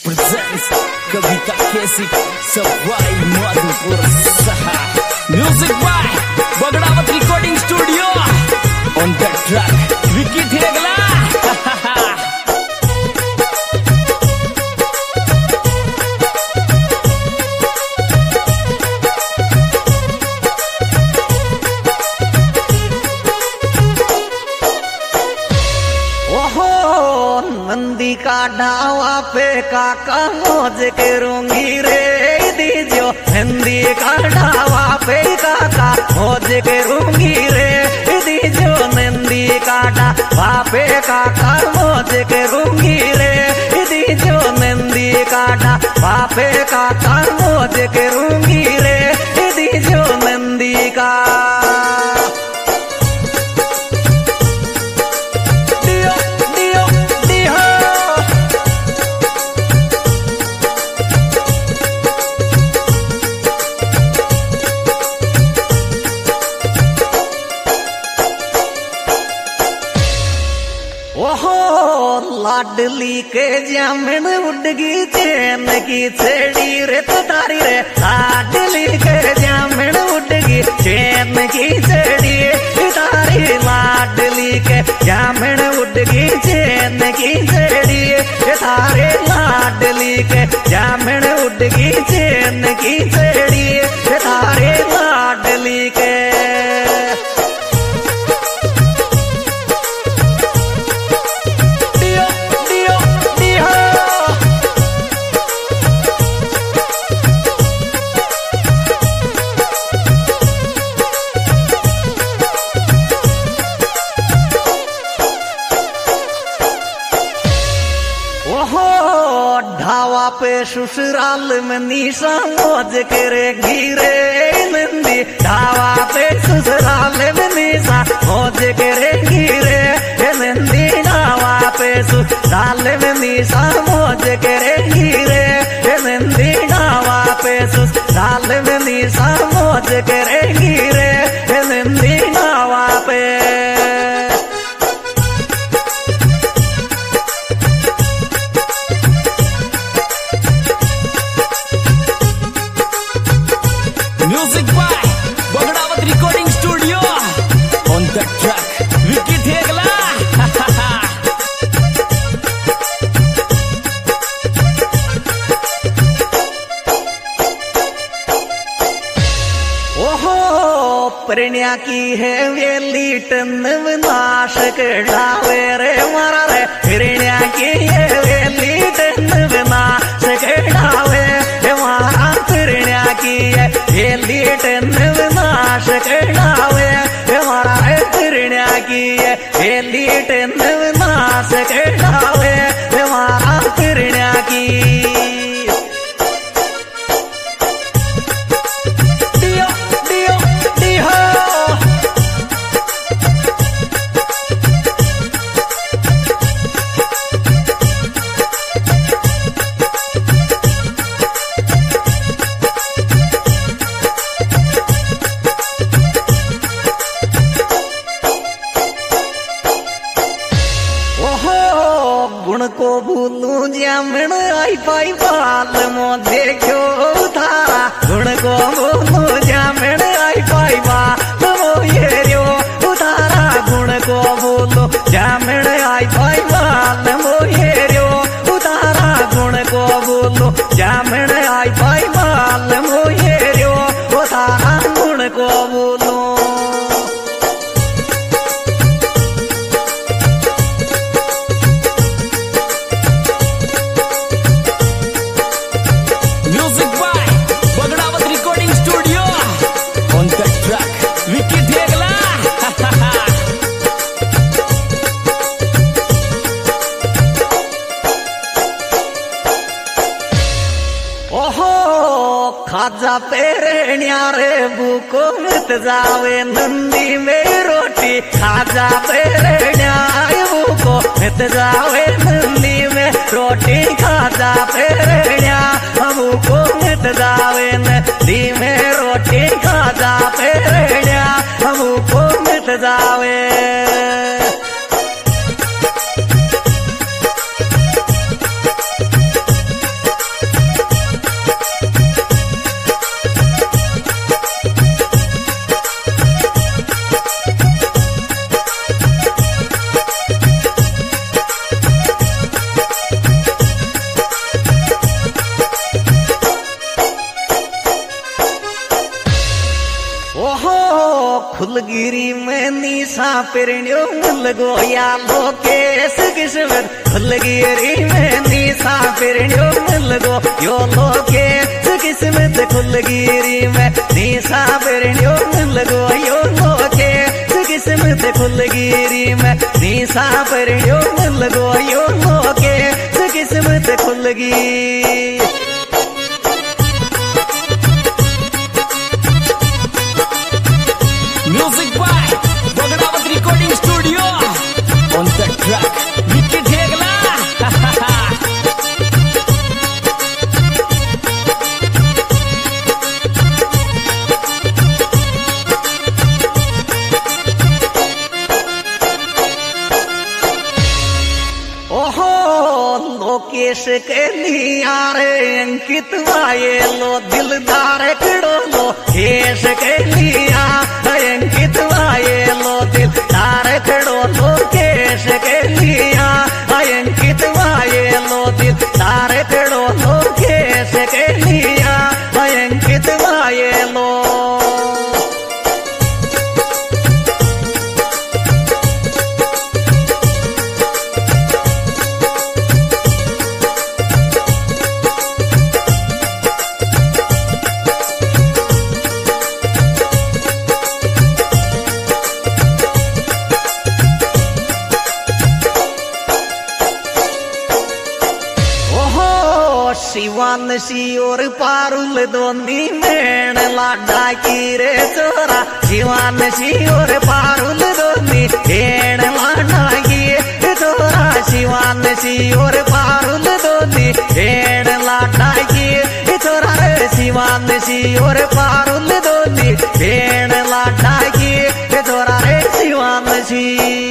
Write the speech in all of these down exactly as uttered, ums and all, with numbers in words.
presents Kavita Kesik Sabwai Madhupur Saha. Music by Bagdawat Recording Studio. On the track Vicky Thegla. Nandi का ढावा पे काका मौज करूंगी रे दीजियो। नंदी का ढावा पे काका मौज करूंगी रे दीजियो। नंदी का ढावा पे काका मौज करूंगी रे दीजियो। नंदी का ढावा पे काका मौज करूंगी रे दीजियो। नंदी का लाडली के जामन उड़गी चैन की छेड़ी रे तो तारी रे। लाडली के जामन उड़गी चैन की छेड़ी तारी। लाडली के जामन उड़गी चैन की छेड़ी तारे। लाडली के जामन उड़गी चैन की छेड़ी तारे। लाडली के ढावा पे ससुराल में निशा मौज करेगी रे नंदी। ढावा पे ससुराल में निशा मौज करेगी रे नंदी। ढावा पे ससुराल में निशा मौज करेगी रे नंदी। ढावा पे ससुराल में निशा मौज करेगी रे नंदी। ढावा पे Music by Bagdawat Recording Studio. On the track Vicky Thegla. ओहो प्रणया की है वेली टन विनाश कढ़ावे रे मारा रे। प्रणया की है वेली टन विनाश कढ़ावे मारा। प्रणया की है वेली टन विनाश कढ़ावे मारा। प्रणया की है वेली टन विनाश कढ़ावे मारा। प्रणया की गुण को भूलू जामन आई पाई बाल मो देखो थारा। गुण को भूलू जामन आई पाई बाल मो ये रो उतारा। गुण को भूलू जामन आई पाई बाल मो ये रो उतारा। गुण को भूलू जामन आई पाई बाल मो ये रो उतारा। गुण को भूलू Vicky Thegla. ओहो खाजा पेरण्या रे भूको मिट जावे नंदी में रोटी। खाजा पेरण्या भूको मिट जावे नंदी में रोटी। खाजा पेरण्या भूको मिट जावे नंदी में रोटी। खाजा पेरण्या भूको मिट जावे। पिरणियो लगो या लोकेश किस्मत खुल गिरी में निशा पिरणियो लगो यो लोकेश किस्मत खुल गिरी में निशा पिरणियो लगो यो लोकेश किस्मत खुल गिरी में निशा पिरणियो लगो यो लोकेश किस्मत खुल गी। Music by Bogdavat Recording Studio. On the track, Vicky Dhegla. ओहो लोकेश के लिया रे अंकित वाये लो दिलदार कड़ो लो केश के लिया अंकित वाये लो दिलदार कड़ो लो केश के लिया अंकित वाये लो दिलदार कड़ो लो केश के लिया अंकित वाये लो। शिवान सी और पारुल दोनी मेण लाडा की रे चोरा शिवान सी और पारुल दोनी मेण लाडा की चोरा शिवान सी और पारुल दोनी मेण लाडा की चोरा रे शिवान सी और पारुल दोनी मेण लाडा की चोरा रे शिवान सी।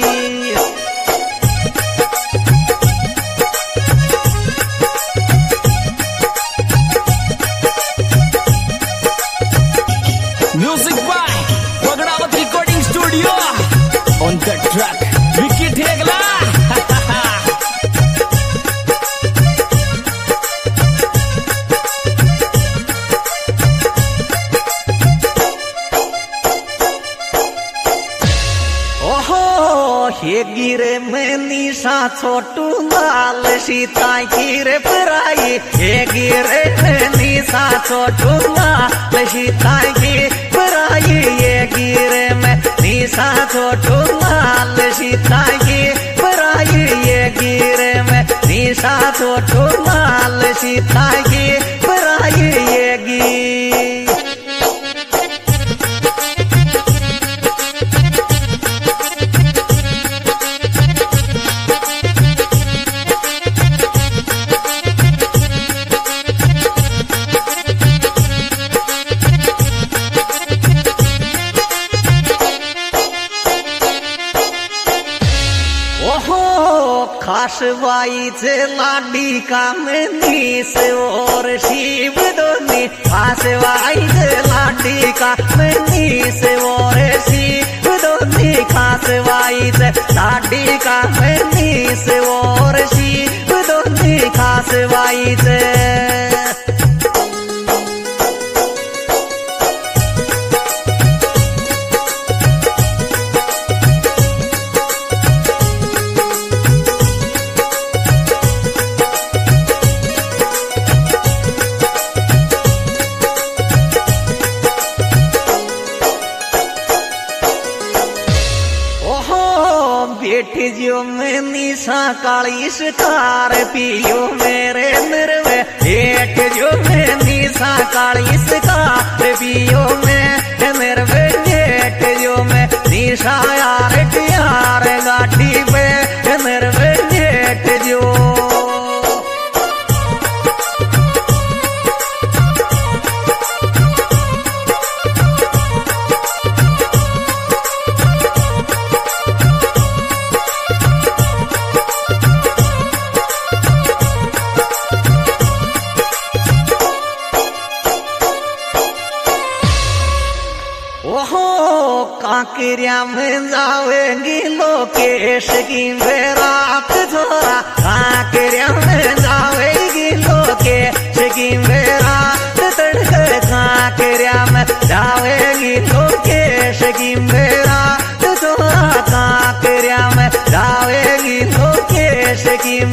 Music by Bogdavat Recording Studio. On the track, Vicky Dhegla. हे गिरे में निशा छोटू लाल सीता गिरे पराई हे गिरे में निशा छोटू लाल सीता की पराई ये गिरे में निशा छोटू लाल सीता की पराई ये गिरे में निशा छोटू लाल सीता की पराई ये गी। खास बाई से लाडी का मनी से और शिव दोनी खास बाई से लाडी का मनी से और शिव दोनी खास बाई से लाडी का मनी से और शिव दोनी खास बाई से। बेट जो में निशा काली शिकार पियो मेरे निर्वे बेट जो में निशा काली शिकार पियो में निर्वे बेट जो में निशा यार यार गाठी पे निर्वे बेट जो। कांकरिया में जावेंगी लोकेश की बेरात थोड़ा कांकरिया में जावेगी लोकेश की बेरात तड़के कांकरिया में जावेगी लोकेश की बेरात थोड़ा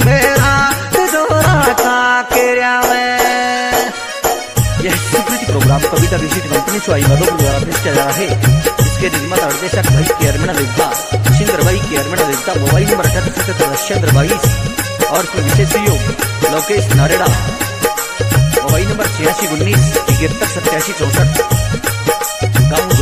मेरा जोरा का केरावे। यह चित्रकृति प्रोग्राम कविता विशिष्ट कंपनी स्वाई मधोपुर द्वारा पेश किया जा रहा है। इसके निर्माता निर्देशक भाई केयरमैन देवता सिंदर भाई केयरमैन देवता। मोबाइल नंबर अठासी सत्तर बाईस और इसमें विशेष सहयोग लोकेश नारेड़ा। मोबाइल नंबर छियासी उन्नीस इकहत्तर सत्यासी चौसठ। गाँव